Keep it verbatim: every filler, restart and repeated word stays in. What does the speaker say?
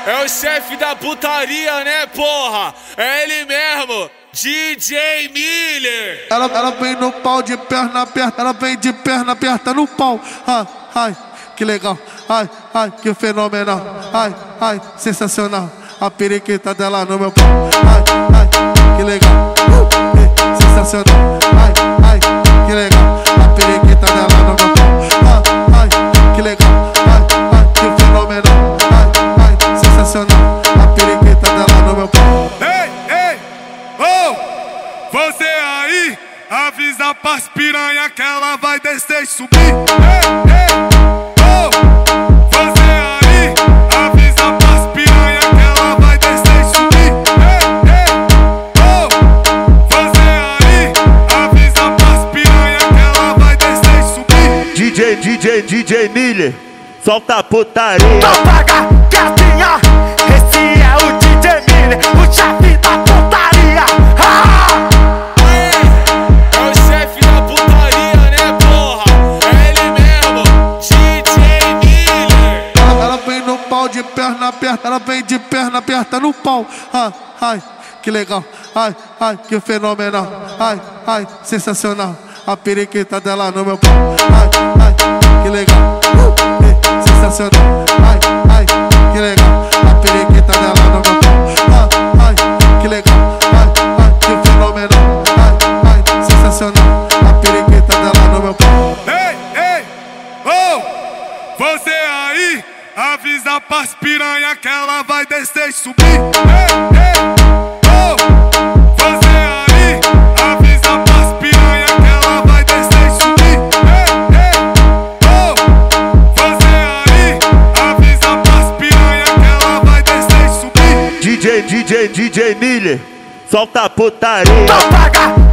É o chefe da putaria, né, porra? É ele mesmo, D J Miller. Ela, ela vem no pau de perna aberta, ela vem de perna aberta no pau. Ai, ai, que legal. Ai, ai, que fenomenal. Ai, ai, sensacional. A periquita dela no meu pau. Ai, ai, que legal. Uh, sensacional. Ai, ai, que legal. A periquita dela no meu pau. Ai, ai, que legal. Ai, ai, que fenomenal. Ai, ai, sensacional. A periquita dela no meu pau. Ei, ei, oh, você aí, avisa pras piranha que ela vai descer e subir. Ei, ei, oh, você aí, avisa pras piranha que ela vai descer e subir. Ei, ei, oh, você aí, avisa pras piranha que ela vai descer e subir. D J, D J, D J Miller, solta a putaria. Então paga, gatinha, esse é o D J Miller, o chefe da putaria. Ah! É o chefe da putaria, né, porra? É ele mesmo, D J Miller. Ela, ela vem no pau de perna aberta, ela vem de perna aberta no pau. Ai, ai, que legal. Ai, ai, que fenomenal. Ai, ai, sensacional. A periquita dela no meu pau. Ai, ai, que legal. Uh, sensacional. Ai, ai, que legal. A periquita dela no meu pau. Ai, ai, que legal. Ai, ai, que fenomenal. Ai, ai, sensacional. A periquita dela no meu pau. Ei, ei, oh, você aí, avisa pras piranha que ela vai descer e subir. Ei, ei, oh, você aí, avisa pras piranha que ela vai descer e subir. Ei, ei, oh, você aí, avisa pras piranha que ela vai descer e subir. D J, D J, D J Miller, solta a putaria. Então paga,